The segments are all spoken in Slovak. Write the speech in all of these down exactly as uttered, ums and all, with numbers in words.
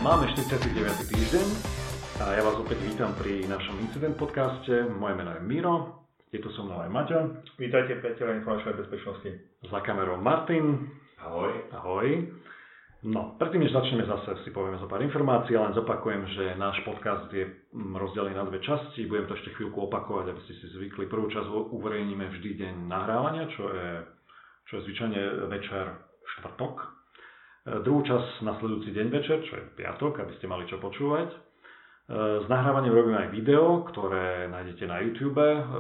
Máme štyridsiaty deviaty týždeň a ja vás opäť vítam pri našom Incident podcaste. Moje meno je Miro, je tu so mnou aj Maťo. Vítajte priateľa informačnej bezpečnosti. Za kamerou Martin. Ahoj. Ahoj. No, predtým, než začneme zase, si povieme zo pár informácií, len zopakujem, že náš podcast je rozdelený na dve časti. Budem to ešte chvíľku opakovať, aby ste si zvykli. Prvú časť uverejníme vždy deň nahrávania, čo je, čo je zvyčajne večer štvrtok. Druhú časť nasledujúci deň večer, čo je piatok, aby ste mali čo počúvať. S nahrávaním robíme aj video, ktoré nájdete na YouTube.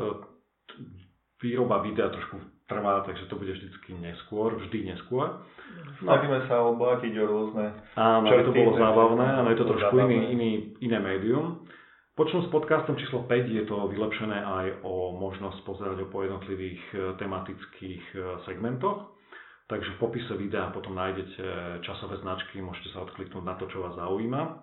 Výroba videa trošku trvá, takže to bude vždycky neskôr, vždy neskôr. Snažíme sa obohatiť o rôzne... Áno, aby to bolo zábavné, áno, je to trošku iný, iný, iné médium. Počnú s podcastom číslo päť, je to vylepšené aj o možnosť pozerať o po jednotlivých tematických segmentoch. Takže v popise videa potom nájdete časové značky, môžete sa odkliknúť na to, čo vás zaujíma.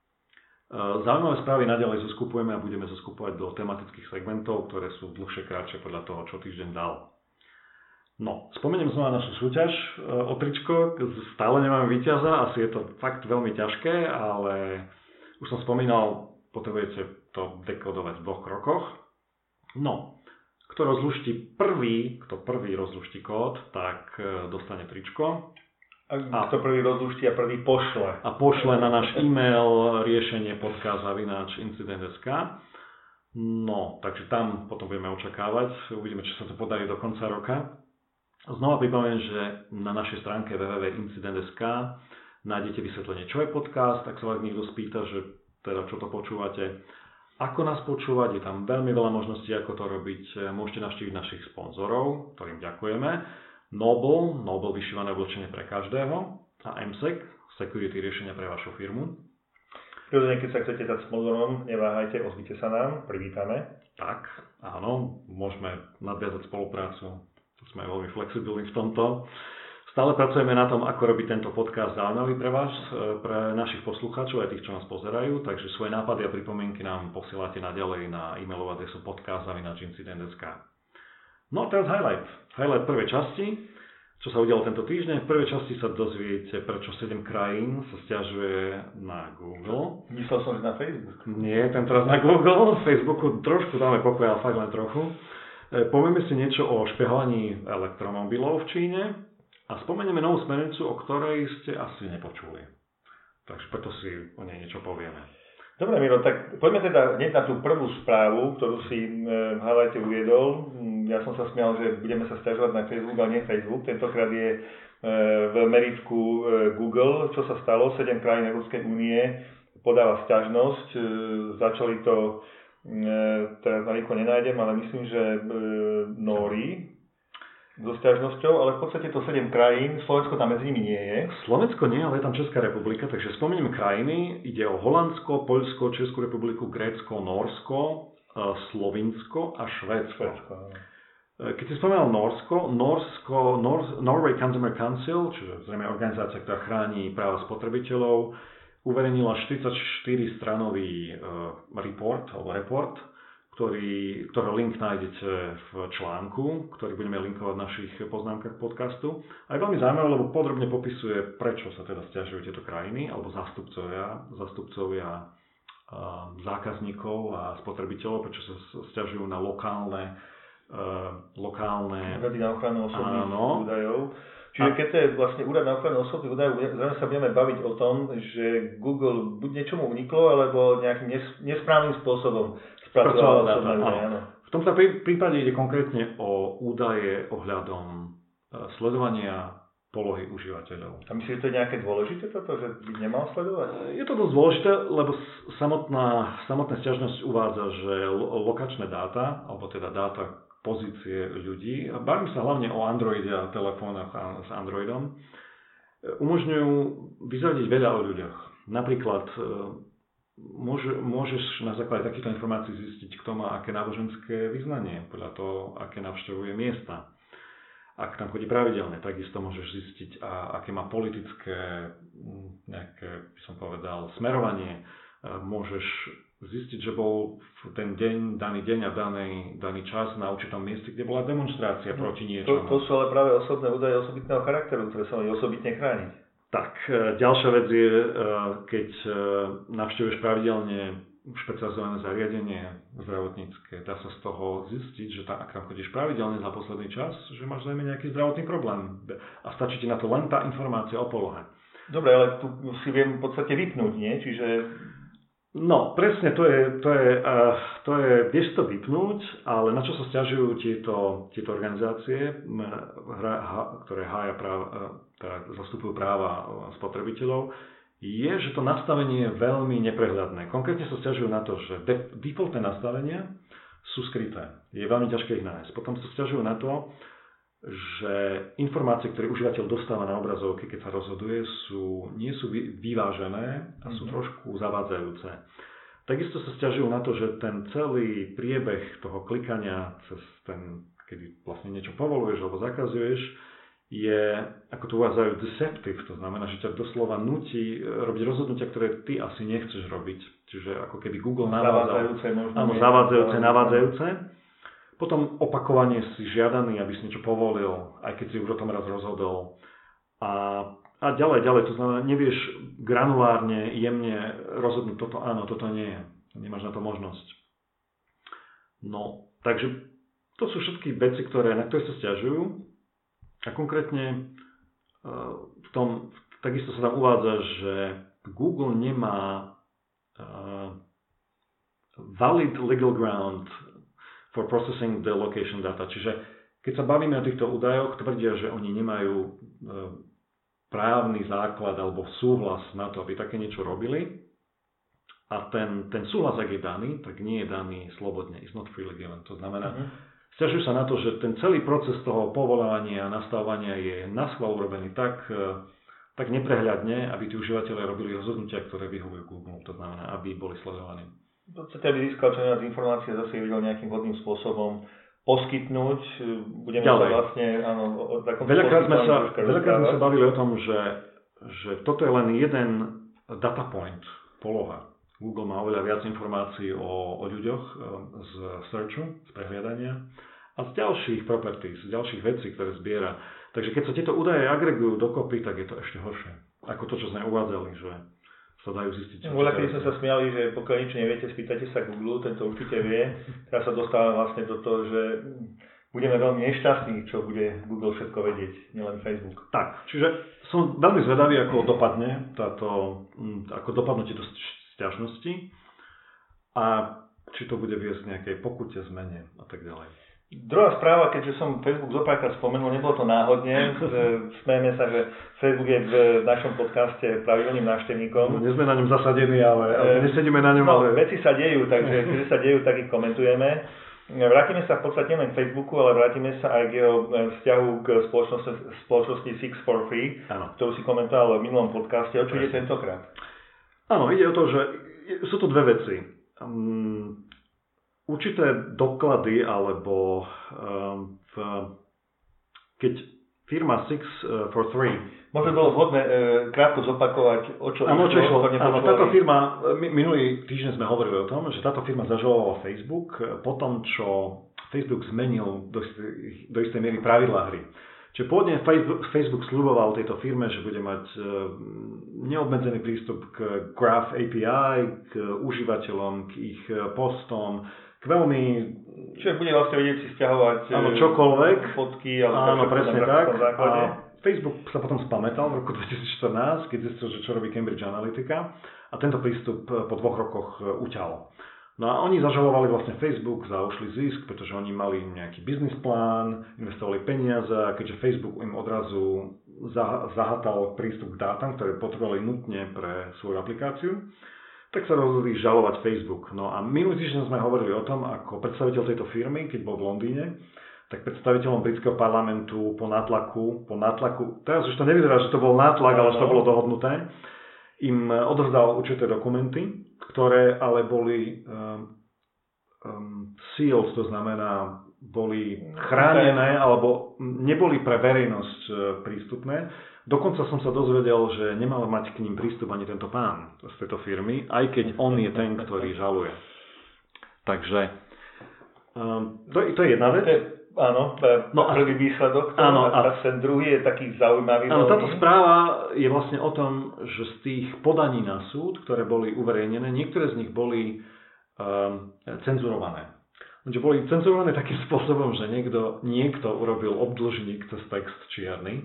Zaujímavé správy naďalej zoskupujeme a budeme zoskupovať do tematických segmentov, ktoré sú dlhšie, krátšie podľa toho, čo týždeň dal. No, spomeniem znova našu súťaž o tričko, stále nemáme víťaza, asi je to fakt veľmi ťažké, ale už som spomínal, potrebujete to dekodovať v dvoch krokoch. No, kto rozluští prvý, kto prvý rozluští kód, tak dostane tričko. A kto prvý rozluští a prvý pošle. A pošle na náš e-mail riešenie podcast zavináč incident bodka es ká. No, takže tam potom budeme očakávať. Uvidíme, či sa to podarí do konca roka. Znova pripomeniem, že na našej stránke w w w bodka incident bodka es ká nájdete vysvetlenie, čo je podcast. Ak sa vás niekto spýta, že teda čo to počúvate, ako nás počúvať, je tam veľmi veľa možností, ako to robiť. Môžete navštíviť našich sponzorov, ktorým ďakujeme. Noble, Noble vyšívané oblečenie pre každého. A em sec, security riešenia pre vašu firmu. Prirodzene, keď sa chcete dať sponzorom, neváhajte, ozvite sa nám, privítame. Tak, áno, môžeme nadviazať spoluprácu. Sme veľmi flexibilní v tomto. Stále pracujeme na tom, ako robiť tento podcast zaujímavý pre vás, pre našich poslucháčov, aj tých, čo nás pozerajú. Takže svoje nápady a pripomienky nám posielate naďalej na e-mailovú adresu podcast zavináč incident bodka es ká. No a teraz highlight. Highlight prvej časti, čo sa udialo tento týždeň. V prvej časti sa dozviete, prečo sedem krajín sa sťažuje na Google. Myslel som, že na Facebook. Nie, ten teraz na Google. V Facebooku trošku dáme pokoj, ale fakt len trochu. Povieme si niečo o špehovaní elektromobilov v Číne a spomenieme novú smernicu, o ktorej ste asi nepočuli. Takže preto si o nej niečo povieme. Dobre, Miro, tak poďme teda hneď na tú prvú správu, ktorú si v highlighte uviedol. Ja som sa smial, že budeme sa sťažovať na Facebook, ale nie Facebook. Tentokrát je v meritku Google. Čo sa stalo? Sedem krajín Európskej únie podáva sťažnosť. Začali to, teraz na rýchlo nenájdem, ale myslím, že Nóri so sťažnosťou, ale v podstate to sedem krajín. Slovensko tam medzi nimi nie je. Slovensko nie, ale je tam Česká republika, takže spomeniem krajiny. Ide o Holandsko, Poľsko, Českú republiku, Grécko, Nórsko, Slovinsko a Švédsko. Švédsko. Keď si spomínal Norsko, Norsko, Nor- Norway Consumer Council, čiže zrejme organizácia, ktorá chráni práva spotrebiteľov, uverejnila štyridsaťštyri stranový uh, report, alebo report, ktorý, ktorý link nájdete v článku, ktorý budeme linkovať v našich poznámkach podcastu. A je veľmi zaujímavé, lebo podrobne popisuje, prečo sa teda sťažujú tieto krajiny, alebo zástupcovia, zástupcovia uh, zákazníkov a spotrebiteľov, prečo sa sťažujú na lokálne Uh, lokálne... Úrady na ochranu osobných údajov. Čiže keď to je vlastne úrad na ochranu osobných údajov, zrejme sa budeme baviť o tom, že Google buď niečomu uniklo, alebo nejakým nes- nesprávnym spôsobom spracoval osobné údaje. V tomto prípade ide konkrétne o údaje ohľadom uh, sledovania polohy užívateľov. A myslíš, že to je nejaké dôležité toto, že by nemal sledovať? Je to dosť dôležité, lebo samotná, samotná sťažnosť uvádza, že lo- lokačné dáta, alebo teda dáta pozície ľudí, a bavím sa hlavne o Androide a telefónoch s Androidom, umožňujú vyzradiť veľa o ľuďoch. Napríklad môže, môžeš na základe takýchto informácií zistiť, kto má aké náboženské vyznanie, podľa toho, aké navštevuje miesta. Ak tam chodí pravidelne, takisto môžeš zistiť, a aké má politické, nejaké, by som povedal, smerovanie. Môžeš zistiť, že bol v ten deň, daný deň a daný, daný čas na určitom mieste, kde bola demonštrácia proti niečomu. To, to sú ale práve osobné údaje osobitného charakteru, ktoré sa majú osobitne chrániť. Tak, ďalšia vec je, keď navštevuješ pravidelne špecializované zariadenie zdravotnícke, dá sa z toho zistiť, že tá, ak tam chodíš pravidelne za posledný čas, že máš zrejme nejaký zdravotný problém a stačí ti na to len tá informácia o polohe. Dobre, ale tu si viem v podstate vypnúť, nie? Čiže... No, presne, to je, to je, uh, to je, vieš to vypnúť, ale na čo sa sťažujú tieto, tieto organizácie, hra, ha, ktoré hája práva, teda zastupujú práva spotrebiteľov, je, že to nastavenie je veľmi neprehľadné. Konkrétne sa sťažujú na to, že de- defaultné nastavenia sú skryté. Je veľmi ťažké ich nájsť. Potom sa sťažujú na to, že informácie, ktoré užívateľ dostáva na obrazovke, keď sa rozhoduje, sú, nie sú vyvážené a sú mm-hmm. trošku zavádzajúce. Takisto sa sťažujú na to, že ten celý priebeh toho klikania cez ten, kedy vlastne niečo povoluješ alebo zakazuješ, je, ako to uvádzajú, deceptive, to znamená, že ťa doslova nutí robiť rozhodnutia, ktoré ty asi nechceš robiť. Čiže ako keby Google navádzal. Zavádzajúce možno. Áno, zavádzajúce, navádzajúce. Potom opakovane si žiadaný, aby si niečo povolil, aj keď si už o tom raz rozhodol. A, a ďalej, ďalej, to znamená, nevieš granulárne, jemne rozhodnúť toto áno, toto nie je. Nemáš na to možnosť. No, takže to sú všetky veci, ktoré, na ktoré sa sťažujú. A konkrétne v tom, takisto sa tam uvádza, že Google nemá uh, valid legal ground for processing the location data. Čiže keď sa bavíme o týchto údajoch, tvrdia, že oni nemajú uh, právny základ alebo súhlas na to, aby také niečo robili. A ten, ten súhlas, ak je daný, tak nie je daný slobodne. It's not freely given. To znamená, mm-hmm. Sťažujú sa na to, že ten celý proces toho povoľovania a nastavovania je naschvál urobený tak, tak neprehľadne, aby tí užívateľe robili rozhodnutia, ktoré vyhovujú Google. To znamená, aby boli sledovaní. V podstate, aby získal čo najviac informácie, zase je vedel nejakým vhodným spôsobom poskytnúť. Budeme Ďalej. sa vlastne, áno, o takom veľakrát sme sa, veľakrát sme sa bavili o tom, že, že toto je len jeden data point, poloha. Google má oveľa viac informácií o, o ľuďoch z searchu, z prehliadania a z ďalších properties, z ďalších vecí, ktoré zbiera. Takže keď sa tieto údaje agregujú dokopy, tak je to ešte horšie. Ako to, čo sme uvádzali, že sa dajú zistiť. Voľa, keď sme sa smiali, že pokiaľ nič neviete, spýtajte sa Google, tento určite vie. Teraz sa dostávame vlastne do toho, že budeme veľmi nešťastní, čo bude Google všetko vedieť, nielen Facebook. Tak, čiže som veľmi zvedavý, ako dopadne táto, ako dopadnú tieto sťažnosti a či to bude viesť nejakej pokute, zmene a tak ďalej. Druhá správa, keďže som Facebook zopárkrát spomenul, nebolo to náhodne. Smejeme sa, že Facebook je v našom podcaste pravidelným návštevníkom. No, nie sme na ňom zasadení, ale, ale nesedíme na ňom. No, ale... veci sa dejú, takže keď sa dejú, tak ich komentujeme. Vrátime sa v podstate len k Facebooku, ale vrátime sa aj k jeho vzťahu k spoločnosti, spoločnosti Six for Free, ano. Ktorú si komentoval v minulom podcaste. O čo ide tentokrát? Áno, ide o to, že sú to dve veci. Um, určité doklady, alebo um, v, keď firma Six for Three... Možno bolo vhodné e, krátko zopakovať, o čo áno, išlo. Áno, táto firma, minulý týždeň sme hovorili o tom, že táto firma zažalovala Facebook po tom, čo Facebook zmenil do, do istej miery pravidlá hry. Čiže pôvodne Facebook, Facebook sľuboval tejto firme, že bude mať neobmedzený prístup k Graph á pé í, k užívateľom, k ich postom, k veľmi... Čiže bude vlastne vedieť si stiahovať áno, čokoľvek. Fotky, ale áno, presne tak. A Facebook sa potom spamätal v roku dvetisícštrnásť, keď zistil, že čo robí Cambridge Analytica a tento prístup po dvoch rokoch uťal. No a oni zažalovali vlastne Facebook za ušlý zisk, pretože oni mali nejaký biznis plán, investovali peniaze a keďže Facebook im odrazu zahatal prístup k dátam, ktoré potrebovali nutne pre svoju aplikáciu, tak sa rozhodli žalovať Facebook. No a minulý týždeň sme hovorili o tom, ako predstaviteľ tejto firmy, keď bol v Londýne, tak predstaviteľom britského parlamentu po nátlaku, po nátlaku, teraz už to nevyzerá, že to bol nátlak, ale že to bolo dohodnuté, im odovzdal určité dokumenty, ktoré ale boli um, um, seals, to znamená, boli chránené alebo neboli pre verejnosť prístupné. Dokonca som sa dozvedel, že nemal mať k ním prístup ani tento pán z tejto firmy, aj keď on je ten, ktorý žaluje. Takže um, to, to je jedna vec. Áno, no prvý a, výsledok, to, áno, a, a ten druhý je taký zaujímavý. Áno, táto správa je vlastne o tom, že z tých podaní na súd, ktoré boli uverejnené, niektoré z nich boli um, cenzurované. Že boli cenzurované takým spôsobom, že niekto, niekto urobil obdĺžnik cez text čierny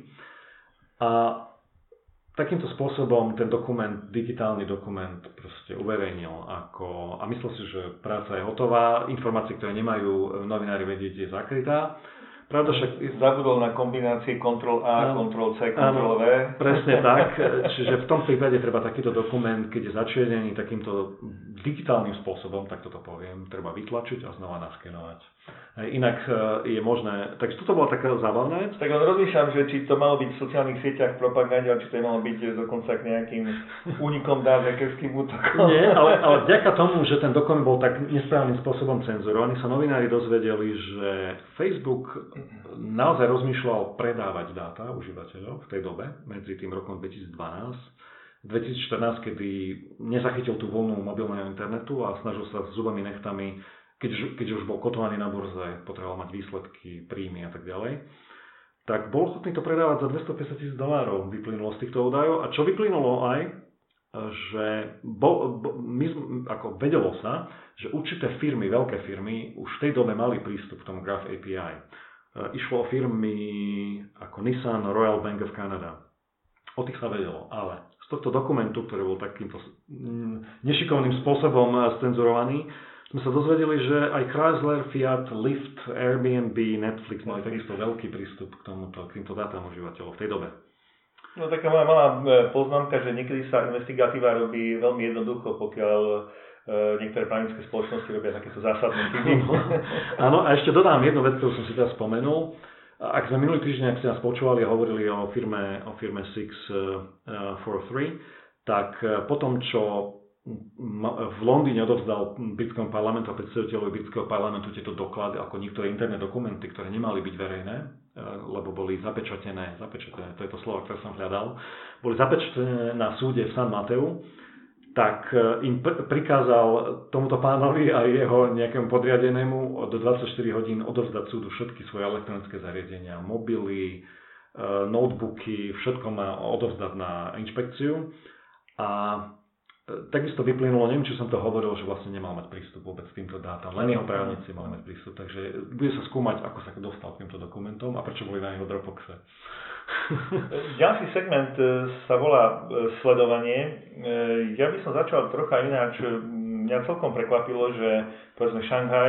a takýmto spôsobom ten dokument, digitálny dokument proste uverejnil ako, a myslel si, že práca je hotová, informácie, ktoré nemajú novinári vedieť, je zakrytá. Pravda však... Zabudol na kombinácie kontrol A, kontrol C, kontrol V. Presne tak, čiže v tom prípade treba takýto dokument, keď je začiernený takýmto digitálnym spôsobom, tak toto poviem, treba vytlačiť a znova naskenovať. Inak je možné, takže toto bola taká zábavná vec. Tak on rozmýšľam, že či to malo byť v sociálnych sieťach propaganda, či to malo byť dokonca k nejakým únikom dát, hackerským útokom. Nie, ale, ale vďaka tomu, že ten dokument bol tak nesprávnym spôsobom cenzurovaný, sa novinári dozvedeli, že Facebook naozaj rozmýšľal predávať dáta užívateľov v tej dobe, medzi tým rokom dvetisícdvanásť dvetisícštrnásť, kedy nezachytil tú voľnú mobilného internetu a snažil sa s zubami nechtami, keď, keď už bol kotovaný na burze, potreboval mať výsledky, príjmy a tak ďalej, tak bol ochotný to predávať za dvestopäťdesiat tisíc dolárov, vyplynulo z týchto údajov. A čo vyplynulo aj, že bo, bo, my, ako vedelo sa, že určité firmy, veľké firmy, už v tej dobe mali prístup k tomu Graph á pé í. Išlo o firmy ako Nissan, Royal Bank of Canada. O tých sa vedelo, ale z tohto dokumentu, ktorý bol takýmto nešikovným spôsobom cenzurovaný, sme sa dozvedeli, že aj Chrysler, Fiat, Lyft, Airbnb, Netflix mali takisto veľký prístup k tomuto, k týmto dátam užívateľov v tej dobe. No taká moja malá poznámka, že niekedy sa investigatíva robí veľmi jednoducho, pokiaľ niektoré právnické spoločnosti robia takéto zásadné chyby. Áno, a ešte dodám jednu vec, ktorú som si teraz spomenul. Ak sme minulý týždeň, ak ste nás počúvali a hovorili o firme, o firme six four three, tak potom, čo v Londýne odovzdal britskému parlamentu a predstaviteľovi britského parlamentu tieto doklady, ako niektoré interné dokumenty, ktoré nemali byť verejné, lebo boli zapečatené, zapečatené, to je to slovo, ktoré som hľadal, boli zapečatené na súde v San Mateu, tak im pr- prikázal tomuto pánovi a jeho nejakému podriadenému do dvadsaťštyri hodín odovzdať súdu všetky svoje elektronické zariadenia, mobily, notebooky, všetko má odovzdať na inšpekciu. A takisto vyplynulo, neviem, či som to hovoril, že vlastne nemal mať prístup vôbec k týmto dátam, len jeho právnici mali mať prístup, takže bude sa skúmať, ako sa dostal k týmto dokumentom a prečo boli na jeho Dropboxe. Ďalší segment sa volá sledovanie. Ja by som začal trocha ináč. Mňa celkom prekvapilo, že povedzme Šanghaj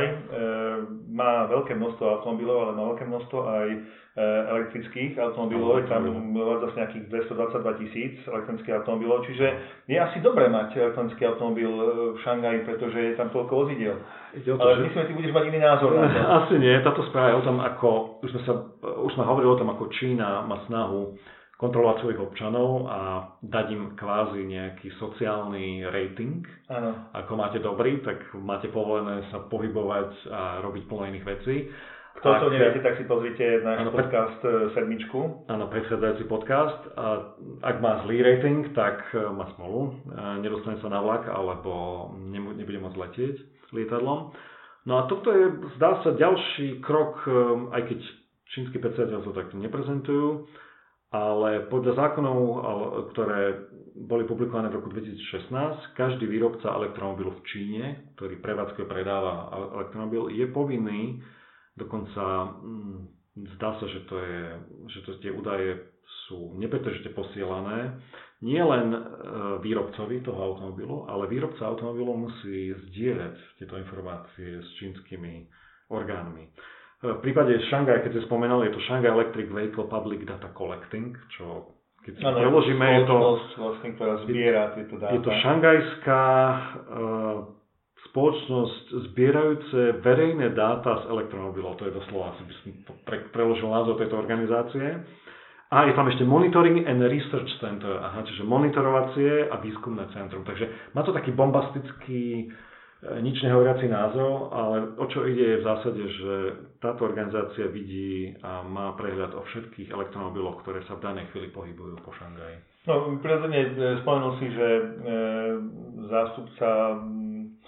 má veľké množstvo automobilov, ale má veľké množstvo aj elektrických automobilov. Je tam zase nejakých dvestodvadsaťdva tisíc elektrických automobilov. Čiže je asi dobré mať elektrický automobil v Šanghaji, pretože je tam toľko vozidiel. Ale že... myslím, že ty budeš mať iný názor na to. Asi nie. Táto správa je o tom, ako už sme, sa, už sme hovorili o tom, ako Čína má snahu kontrolovať svojich občanov a dať im kvázi nejaký sociálny rating. Áno. Ako máte dobrý, tak máte povolené sa pohybovať a robiť plno iných vecí. Kto to neviete, tak si pozrite náš áno, podcast sedmičku. Áno, predchádzajúci podcast. A ak má zlý rating, tak má smolu. Nedostane sa na vlak, alebo nebude môcť letieť lietadlom. No a toto je, zdá sa, ďalší krok, aj keď čínsky predstaviteľ to takto neprezentujú, ale podľa zákonov, ktoré boli publikované v roku dvetisícšestnásť, každý výrobca elektromobilu v Číne, ktorý prevádzkuje predáva elektromobil, je povinný, dokonca zdá sa, že, to je, že to tie údaje sú nepretržite posielané, nie len výrobcovi toho automobilu, ale výrobca automobilu musí zdieľať tieto informácie s čínskymi orgánmi. V prípade Šanghaj, keď ste spomenali, je to Shanghai Electric Vehicle Public Data Collecting, čo keď si ano, preložíme, je to, vlastne, ktorá zbiera tieto dáta. Je to šanghajská uh, spoločnosť zbierajúce verejné dáta z elektromobilov. To je doslova, asi by som pre, preložil názov tejto organizácie. A je tam ešte Monitoring and Research Center, aha, čiže monitorovacie a výskumné centrum. Takže má to taký bombastický, nič nehovoriaci názov, ale o čo ide je v zásade, že táto organizácia vidí a má prehľad o všetkých elektromobiloch, ktoré sa v danej chvíli pohybujú po Šanghaji. No, prirodzene spomenul si, že e, zástupca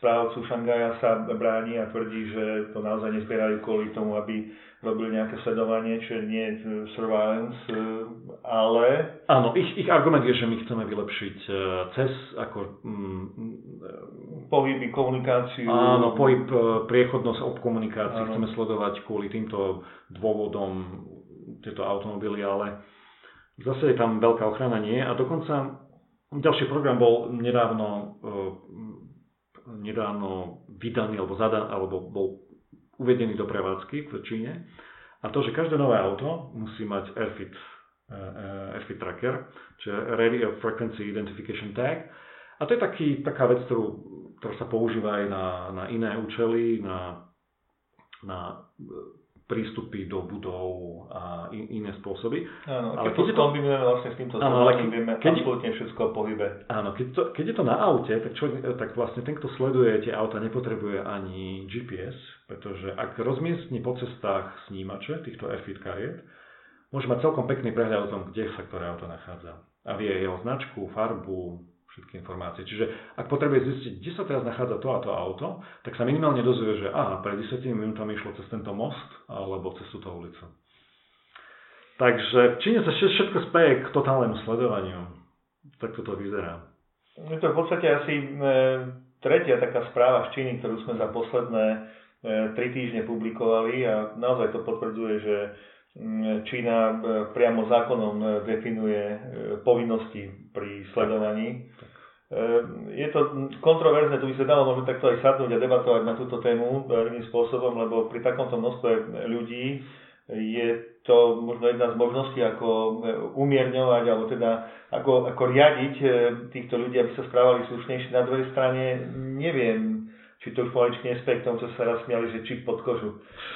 správcu Šangaja sa bráni a tvrdí, že to naozaj nezbierajú kvôli tomu, aby robili nejaké sledovanie, čo nie je surveillance, ale... Áno, ich, ich argument je, že my chceme vylepšiť cez ako... Mm, pohyby, komunikáciu. Áno, pohyb, priechodnosť ob komunikácii. Áno. Chceme sledovať kvôli týmto dôvodom tieto automobily, ale zase je tam veľká ochrana nie. A dokonca ďalší program bol nedávno, nedávno vydaný alebo, zadan, alebo bol uvedený do prevádzky v Číne. A to, že každé nové auto musí mať AirFit, uh, AirFit tracker, čiže Radio Frequency Identification Tag. A to je taký, taká vec, ktorú, ktorá sa používa aj na, na iné účely, na, na prístupy do budov a in, iné spôsoby. Áno, ale keď to kombinujeme vlastne s týmto sledovaním, vieme absolútne všetko o pohybe. Áno, keď, to, keď je to na aute, tak, čo, tak vlastne ten, kto sleduje tie auta, nepotrebuje ani G P S, pretože ak rozmiestni po cestách snímače týchto AirFit kariet, môže mať celkom pekný prehľad o tom, kde sa ktoré auto nachádza. A vie jeho značku, farbu, všetky informácie. Čiže ak potrebuje zistiť, kde sa teraz nachádza to a to auto, tak sa minimálne dozvie, že aha, pred desiatimi minútami išlo cez tento most alebo cez túto ulicu. Takže v Číne sa všetko speje k totálnemu sledovaniu. Tak toto vyzerá. Je to v podstate asi e, tretia taká správa z Číny, ktorú sme za posledné e, tri týždne publikovali a naozaj to potvrdzuje, že Čína priamo zákonom definuje povinnosti pri sledovaní. Je to kontroverzné, tu by sa dalo možno takto aj sadnúť a debatovať na túto tému iným spôsobom, lebo pri takomto množstve ľudí je to možno jedna z možností, ako umierňovať, alebo teda ako, ako riadiť týchto ľudí, aby sa správali slušnejšie. Na druhej strane neviem, či to už pomaličky nespeje k tomu, čo sa raz smiali, že čip pod kožu.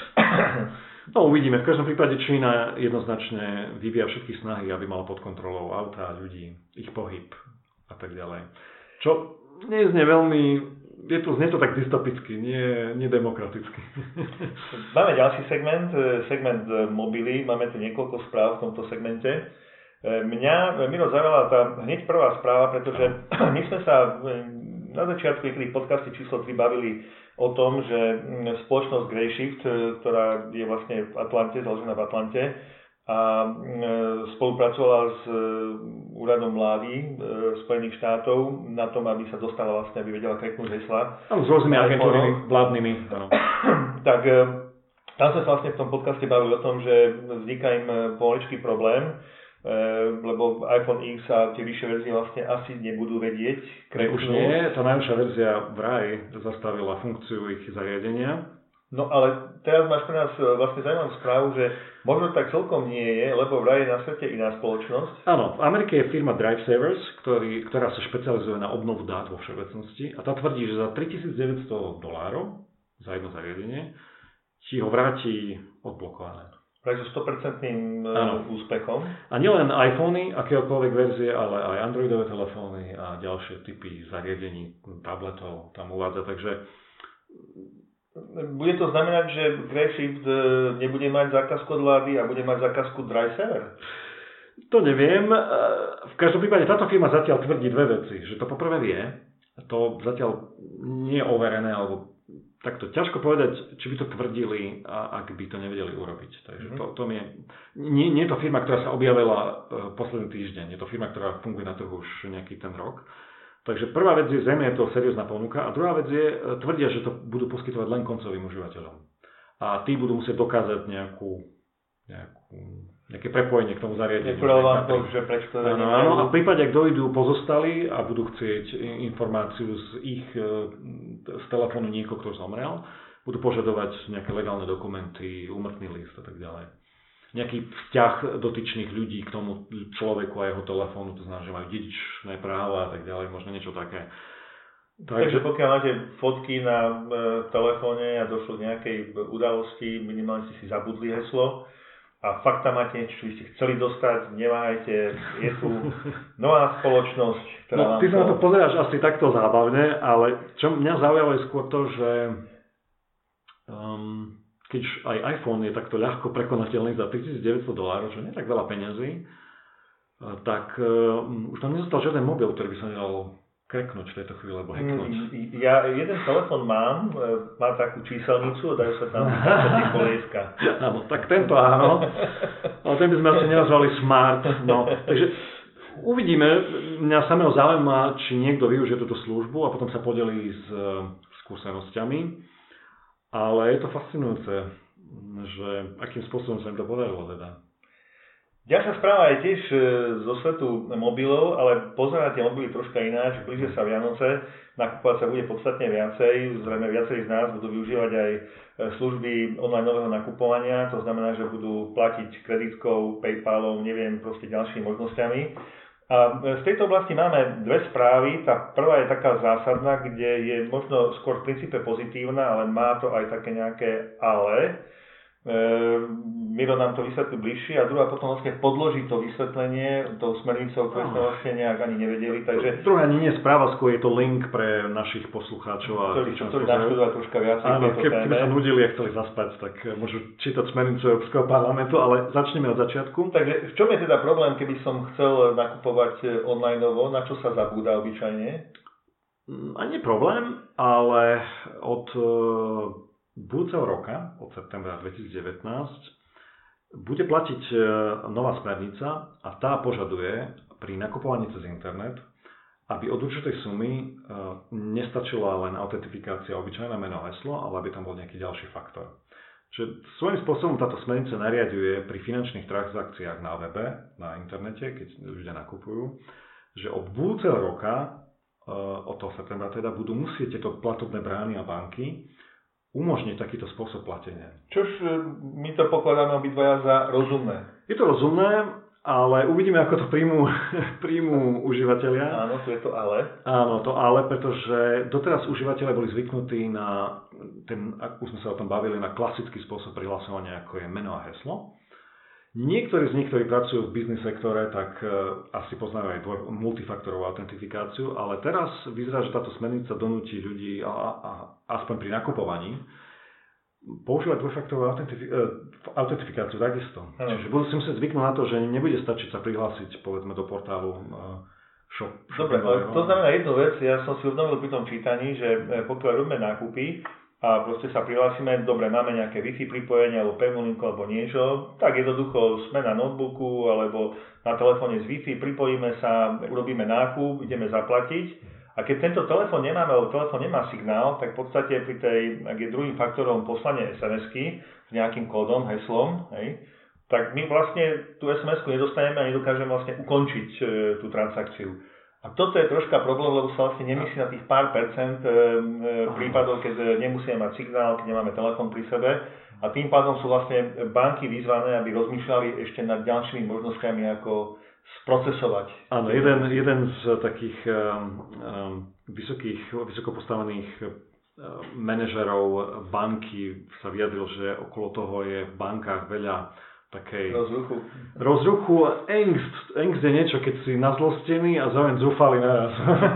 No uvidíme. V každom prípade Čína jednoznačne vyvíja všetky snahy, aby mala pod kontrolou autá, ľudí, ich pohyb a tak ďalej. Čo neznie veľmi, je to, znie to tak dystopicky, nie, nie demokraticky. Máme ďalší segment, segment mobily, máme tu niekoľko správ v tomto segmente. Mňa, Miro, zaujala tá hneď prvá správa, pretože my sme sa na začiatku niekedy v podcaste číslo tri bavili o tom, že spoločnosť Grayshift, ktorá je vlastne v Atlante, založená v Atlante a spolupracovala s úradom vlády Spojených štátov na tom, aby sa dostala vlastne, aby vedela kreknúť hesla. Áno, s rôznymi agentúrami vládnymi. Áno. Tak tam sme sa vlastne v tom podcaste bavili o tom, že vzniká im pomaličký problém, lebo iPhone X a tie vyššie verzie vlastne asi nebudú vedieť kreknúť. Už nie, tá najvyššia verzia vraj zastavila funkciu ich zariadenia. No ale teraz máš pre nás vlastne zaujímavú správu, že možno tak celkom nie je, lebo vraj je na svete iná spoločnosť. Áno, v Amerike je firma DriveSavers, ktorý, ktorá sa špecializuje na obnovu dát vo všeobecnosti a tá tvrdí, že za tritisícdeväťsto dolárov za jedno zariadenie ti ho vráti odblokované. Vraj so sto percent úspechom. A nielen iPhony, akéhokoľvek verzie, ale aj Androidové telefóny a ďalšie typy zariadení, tabletov tam uvádza, takže bude to znamenať, že Grayshift nebude mať zákazku od vlády a bude mať zákazku DriveSaver? To neviem. V každom prípade táto firma zatiaľ tvrdí dve veci. Že to poprvé vie, to zatiaľ nie je overené, alebo takto ťažko povedať, či by to tvrdili, ak by to nevedeli urobiť. Takže to, to je, nie, nie je to firma, ktorá sa objavila posledný týždeň. Je to firma, ktorá funguje na trhu už nejaký ten rok. Takže prvá vec je, zrejme je to seriózna ponuka a druhá vec je, tvrdia, že to budú poskytovať len koncovým užívateľom. A tí budú musieť dokázať nejakú, nejakú, nejaké prepojenie k tomu zariadeniu. Relevantnosť, že prečo to áno, áno, a v prípade, ak dojdú pozostali a budú chcieť informáciu z ich z telefónu niekoho, kto zomrel, budú požadovať nejaké legálne dokumenty, úmrtný list a tak ďalej. Nejaký vzťah dotyčných ľudí k tomu človeku a jeho telefónu, to znamená, že majú dedičné práva a tak ďalej, možno niečo také. Takže, Takže pokiaľ máte fotky na e, telefóne a došlo k nejakej udalosti, minimálne ste si zabudli heslo a fakt tam máte niečo, čo by ste chceli dostať, neváhajte, je tu nová spoločnosť, ktorá no, vám ty sa na to pozeráš asi takto zábavne, ale čo mňa zaujalo je skôr to, že um, keď aj iPhone je takto ľahko prekonateľný za tritisícdeväťsto dolárov, čo nie je tak veľa peňazí, tak uh, už tam nezostal žiaden mobil, ktorý by sa nedal kreknúť v tejto chvíli, alebo hacknúť? Ja jeden telefon mám, má takú číselnicu a dajú sa tam vytáčať kolieska. Áno, tak tento áno, ale ten by sme asi nenazvali smart. No, takže uvidíme, mňa samého zaujíma, či niekto využije túto službu a potom sa podelí s skúsenosťami, ale je to fascinujúce, že akým spôsobom sa im to podarilo teda. Ďalšia správa je tiež zo svetu mobilov, ale pozerá tie mobily troška ináč, blížia sa Vianoce, nakupovať sa bude podstatne viacej, zrejme viacerí z nás budú využívať aj služby online-nového nakupovania, to znamená, že budú platiť kreditkou, PayPalom, neviem, proste ďalšími možnosťami. A z tejto oblasti máme dve správy, tá prvá je taká zásadná, kde je možno skôr v princípe pozitívna, ale má to aj také nejaké ale. Miro nám to vysvetlí bližšie a druhá potom vlastne podloží to vysvetlenie tou smernicou, ktoré sme vlastne nejak ani nevedeli. Takže... Druhá ani nie je správa, skôr je to link pre našich poslucháčov a ktorí, ktorí naštudovať troška viacej k tejto keby, téme. Keby sa nudili a chceli zaspať, tak môžu čítať smernicu Európskeho parlamentu, ale začneme od začiatku. Takže v čom je teda problém, keby som chcel nakupovať online-ovo, na čo sa zabúda obyčajne? Ani problém, ale od budúceho roka, od septembra dvetisícdevätnásť, bude platiť nová smernica a tá požaduje pri nakupovaní cez internet, aby od určitej sumy nestačila len autentifikácia, obyčajné meno a heslo, ale aby tam bol nejaký ďalší faktor. Čiže svojím spôsobom táto smernica nariaďuje pri finančných transakciách na webe, na internete, keď ľudia nakupujú, že od budúceho roka, od toho septembra teda, budú musieť tieto platobné brány a banky umožniť takýto spôsob platenia. Čož my to pokladáme obidvaja za rozumné. Je to rozumné, ale uvidíme, ako to príjmú, príjmú užívateľia. Áno, tu je to ale. Áno, to ale, pretože doteraz užívateľia boli zvyknutí na ten, už sme sa o tom bavili, na klasický spôsob prihlasovania, ako je meno a heslo. Niektorí z nich, ktorí pracujú v biznis sektore, tak asi poznajú aj dvoj, multifaktorovú autentifikáciu, ale teraz vyzerá, že táto smernica donúti ľudí, a, a, a, aspoň pri nakupovaní, používať dvojfaktorovú autentif- autentifikáciu takisto. Hmm. Čiže budú si musieť zvyknúť na to, že nebude stačiť sa prihlásiť, povedzme, do portálu shop. Dobre, ale to znamená jednu vec, ja som si uvedomil pri tom čítaní, že pokiaľ robíme nákupy, a proste sa prihlásime, dobre, máme nejaké Wi-Fi pripojenie alebo pevnú linku alebo niečo, tak jednoducho sme na notebooku alebo na telefóne z Wi-Fi, pripojíme sa, urobíme nákup, ideme zaplatiť a keď tento telefón nemáme, alebo telefón nemá signál, tak v podstate pri tej, ak je druhým faktorom poslanie es em esky s nejakým kódom, heslom, hej, tak my vlastne tú es em esku nedostaneme a nedokážeme vlastne ukončiť e, tú transakciu. A toto je troška problém, lebo sa vlastne nemyslí na tých pár percent e, prípadov, keď nemusíme mať signál, keď nemáme telefón pri sebe. A tým pádom sú vlastne banky vyzvané, aby rozmýšľali ešte nad ďalšími možnosťami, ako sprocesovať. Áno, jeden, jeden z takých um, um, vysokých, vysoko postavených um, manažerov banky sa vyjadril, že okolo toho je v bankách veľa takej rozruchu. Rozruchu a angst. Angst je niečo, keď si nazlostený a zároveň zúfalý naraz.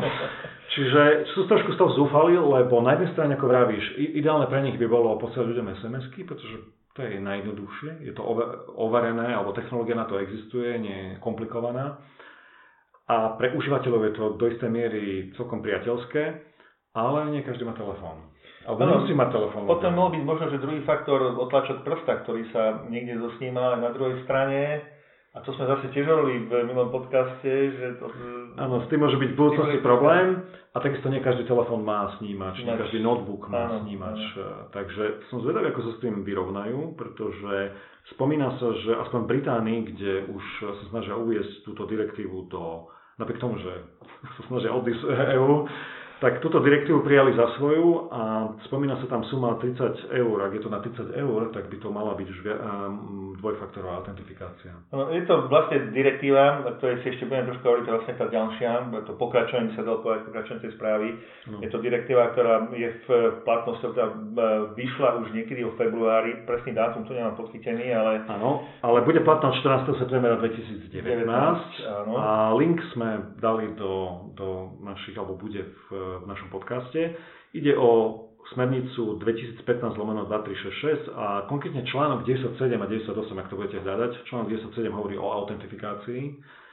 Čiže sú trošku z toho zúfali, lebo na jednej strane, ako vravíš, ideálne pre nich by bolo posielať ľuďom es em esky, pretože to je najjednoduchšie, je to overené, alebo technológia na to existuje, nie je komplikovaná. A pre užívateľov je to do istej miery celkom priateľské, ale nie každý má telefón. Alebo nemusí mať telefón. Potom mohol byť možno, že druhý faktor otlačok prsta, ktorý sa niekde zosníma, ale na druhej strane, a to sme zase tiež hovorili v minulom podcaste, že to... Áno, s tým môže byť v budúcnosti problém a takisto nie každý telefón má snímač, nie každý notebook má áno, snímač. Áno. Takže som zvedavý, ako sa s tým vyrovnajú, pretože spomína sa, že aspoň v Británii, kde už sa snažia uviesť túto direktívu do, napriek tomu, že sa snažia odísť é ú, tak túto direktívu prijali za svoju a spomína sa tam suma tridsať eur. Ak je to na tridsať eur, tak by to mala byť už dvojfaktorová autentifikácia. No, je to vlastne direktíva, o ktorej si ešte budem trošku hovoriť, to vlastne tá ďalšia, to pokračovanie sa dalo povedať, pokračovanie tej správy. No. Je to direktíva, ktorá je v platnosti, ktorá vyšla už niekedy v februári, presný dátum tu nemám podchytený, ale... Áno, ale bude platná čtrásteho septembra dvetisícdevätnásť a link sme dali do, do našich, alebo bude v v našom podcaste. Ide o smernicu dvetisícpätnásť lomeno dvadsaťtri šesťdesiatšesť a konkrétne článok deväťdesiatsedem a deväťdesiatosem, ak to budete hľadať. Článok deväťdesiatsedem hovorí o autentifikácii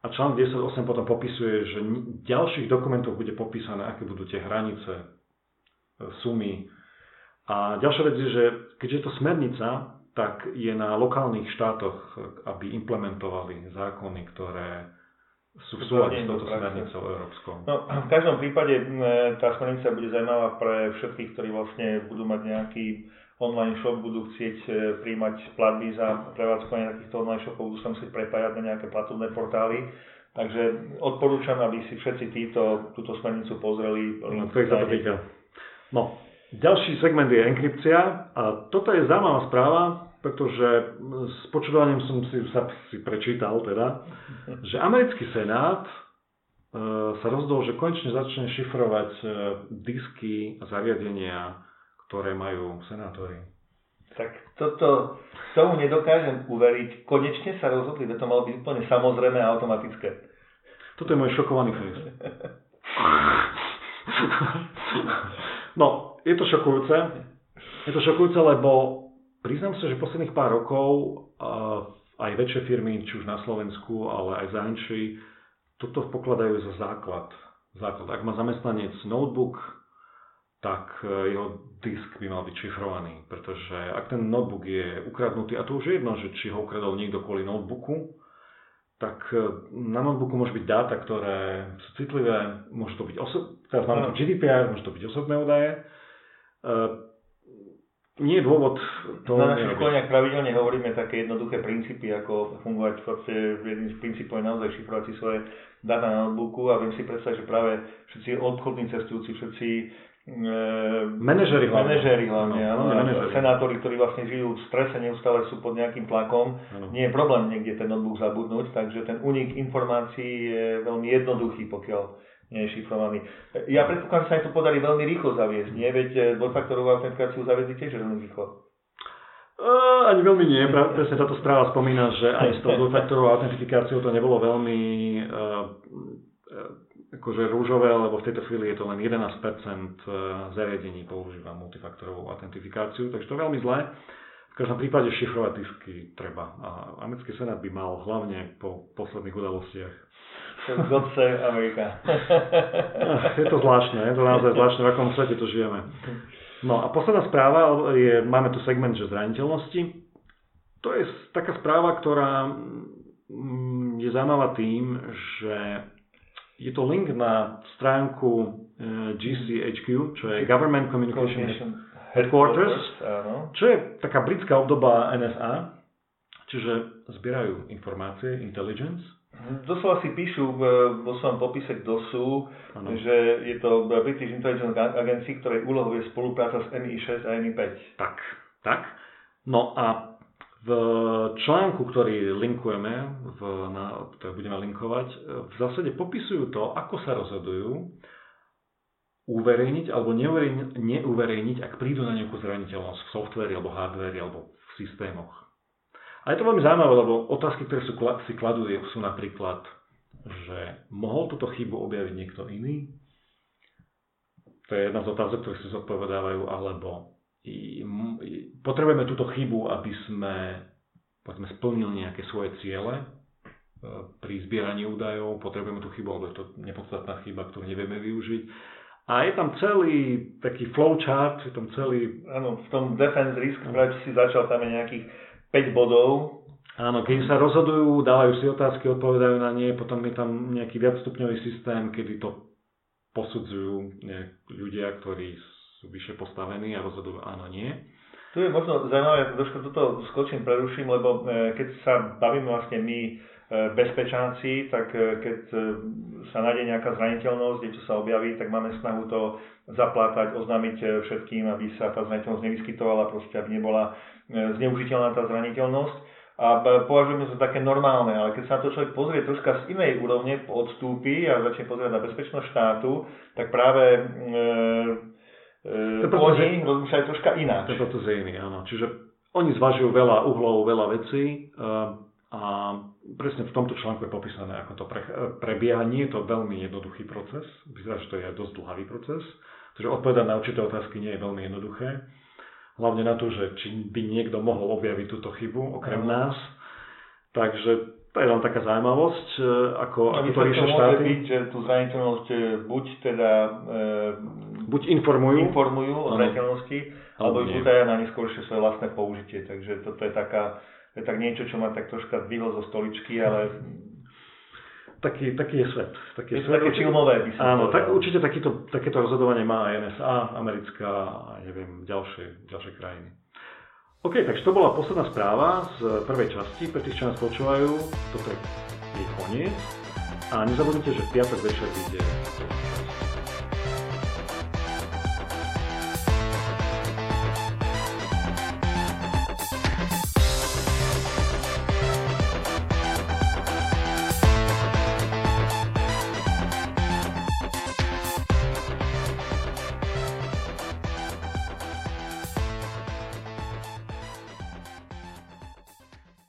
A článok desať osem potom popisuje, že v ďalších dokumentoch bude popísané, aké budú tie hranice, sumy. A ďalšia vec je, že keďže je to smernica, tak je na lokálnych štátoch, aby implementovali zákony, ktoré sú v súlade s touto smernicou európskou. No, v každom prípade tá smernica bude zaujímavá pre všetkých, ktorí vlastne budú mať nejaký online shop, budú chcieť príjmať platby za prevádzkovanie takýchto online shopov, budú sa musieť prepájať na nejaké platobné portály. Takže odporúčam, aby si všetci títo túto smernicu pozreli. No, to sa to týka. No, ďalší segment je enkrypcia a toto je zaujímavá správa, pretože s počúvaním som si, sa, si prečítal teda, že americký senát e, sa rozhodol, že konečne začne šifrovať e, disky a zariadenia, ktoré majú senátori. Tak toto, tomu nedokážem uveriť. Konečne sa rozhodli, že to malo byť úplne samozrejme a automatické. Toto je môj šokovaný face. No, je to šokujúce. Je to šokujúce, lebo priznám sa, že posledných pár rokov aj väčšie firmy, či už na Slovensku, ale aj v zahraničí, toto pokladajú za základ. základ. Ak má zamestnanec notebook, tak jeho disk by mal byť šifrovaný, pretože ak ten notebook je ukradnutý, a to už je jedno, že či ho ukradol niekto kvôli notebooku, tak na notebooku môže byť dáta, ktoré sú citlivé, môže to byť osob... teraz máme tu G D P R, môže to byť osobné údaje. Uh, nie je dôvod to... Na našich školeniach pravidelne hovoríme také jednoduché princípy, ako fungovať v podstate, jedným z princípov je naozaj šifrovať si svoje dáta na notebooku a viem si predstaviť, že práve všetci obchodní cestujúci, všetci Manažeri hlavne. Manažeri hlavne, no, áno. Manažeri. Senátori, ktorí vlastne žijú v strese, neustále sú pod nejakým tlakom. Ano. Nie je problém niekde ten notebook zabudnúť, takže ten únik informácií je veľmi jednoduchý, pokiaľ nie je šifrovaný. Ja predpokladám, že sa aj to podarí veľmi rýchlo zaviesť, nie? Veď dvojfaktorovú autentifikáciu zaviedli tiež veľmi rýchlo. Uh, ani veľmi nie. Presne táto správa spomína, že aj s tou dvojfaktorovou autentifikáciou to nebolo veľmi uh, uh, akože rúžové, lebo v tejto chvíli je to len jedenásť percent zariadení používa multifaktorovú autentifikáciu, takže to je veľmi zlé. V každom prípade šifrovať disky treba. A americký senát by mal hlavne po posledných udalostiach. God save America. Je to zvláštne, je to naozaj zvláštne, v akom svete to žijeme. No a posledná správa, je, máme tu segment, že zraniteľnosti. To je taká správa, ktorá je zaujímavá tým, že je to link na stránku G C H Q, čo je Government Communication Headquarters, čo je taká britská obdoba N S A, čiže zbierajú informácie, intelligence. Doslova si píšu vo svojom popise k D O S u, ano. Že je to British Intelligence Agency, ktorej úlohou je spolupráca s M I šesť a M I päť. Tak, tak. No a v článku, ktorý linkujeme, v, na, ktorý budeme linkovať, v zásade popisujú to, ako sa rozhodujú uverejniť alebo neuverejniť, neuverejniť, ak prídu na nejakú zraniteľnosť v softveri alebo hardveri alebo v systémoch. A je to veľmi zaujímavé, lebo otázky, ktoré sú, si kladú, sú napríklad, že mohol túto chybu objaviť niekto iný? To je jedna z otázok, ktoré si zodpovedávajú, alebo potrebujeme túto chybu, aby sme povedzme, splnili nejaké svoje ciele pri zbieraní údajov, potrebujeme tú chybu, alebo je to nepodstatná chyba, ktorú nevieme využiť. A je tam celý taký flowchart, je tam celý... Áno, v tom defense risk, práve si začal, tam je nejakých päť bodov. Áno, keď sa rozhodujú, dávajú si otázky, odpovedajú na nie, potom je tam nejaký viacstupňový systém, kedy to posudzujú ľudia, ktorí sú vyššie postavení a rozhodujú áno, nie. Tu je možno zaujímavé, trošku toto skočím, preruším, lebo keď sa bavíme vlastne my bezpečáci, tak keď sa nájde nejaká zraniteľnosť, niečo sa objaví, tak máme snahu to zaplátať, oznámiť všetkým, aby sa tá zraniteľnosť nevyskytovala, proste aby nebola zneužiteľná tá zraniteľnosť. A považujeme to také normálne, ale keď sa na to človek pozrie troška z inej úrovne, odstúpi a začne pozrieť na bezpečnosť štátu, tak práve e, e, oni rozmýšľajú troška ináč. To je to iný, áno. Čiže oni zvažujú veľa uhlov, veľa vecí a presne v tomto článku je popísané, ako to pre, prebieha. Nie je to veľmi jednoduchý proces, vyzerá, že to je dosť dlhavý proces, takže odpovedať na určité otázky nie je veľmi jednoduché. Hlavne na to, že či by niekto mohol objaviť túto chybu, okrem nás. Takže To je len taká zaujímavosť, ako, no, ako to riešia štáty. Byť, že tú zraniteľnosť buď teda e, buď informujú, informujú o zraniteľnosti, alebo ju utaja na neskôršie svoje vlastné použitie. Takže toto je taká, je tak niečo, čo ma tak troška zdvihlo zo stoličky, ale Taký, taký je svet. Taký je svet také filmové, by som Áno, povedal. tak určite takýto, takéto rozhodovanie má aj en es á, americká a neviem, ďalšie, ďalšie krajiny. OK, takže to bola posledná správa z prvej časti. Pre tých, čo nás počúvajú, toto je koniec. A nezabudnite, že v piatok večer vyjde